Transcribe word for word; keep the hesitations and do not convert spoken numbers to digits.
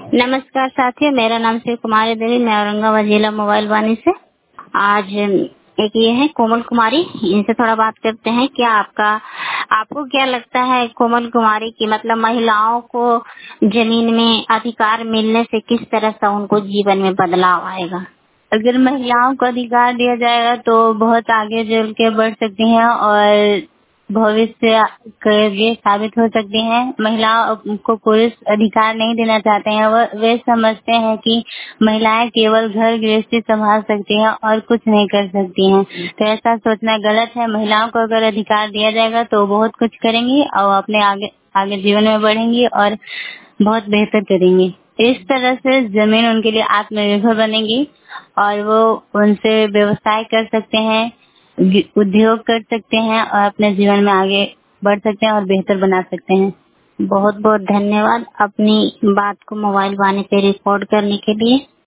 नमस्कार साथियों, मेरा नाम शिव कुमारी देवी, मैं औरंगाबाद जिला मोबाइल वानी से। आज एक ये है कोमल कुमारी, इनसे थोड़ा बात करते हैं। क्या आपका आपको क्या लगता है कोमल कुमारी की मतलब महिलाओं को जमीन में अधिकार मिलने से किस तरह से उनको जीवन में बदलाव आएगा? अगर महिलाओं को अधिकार दिया जाएगा तो बहुत आगे चल के बढ़ सकती हैं और भविष्य के लिए साबित हो सकती हैं। महिलाओं को पुरुष अधिकार नहीं देना चाहते हैं, वो वे समझते हैं कि महिलाएं केवल घर गृहस्थी संभाल सकती हैं और कुछ नहीं कर सकती हैं। तो ऐसा सोचना गलत है। महिलाओं को अगर अधिकार दिया जाएगा तो बहुत कुछ करेंगी और अपने आगे आगे जीवन में बढ़ेंगी और बहुत बेहतर करेंगी। इस तरह से जमीन उनके लिए आत्मनिर्भर बनेगी और वो उनसे व्यवसाय कर सकते हैं, उद्योग कर सकते हैं और अपने जीवन में आगे बढ़ सकते हैं और बेहतर बना सकते हैं। बहुत बहुत धन्यवाद अपनी बात को मोबाइल वाणी पे रिकॉर्ड करने के लिए।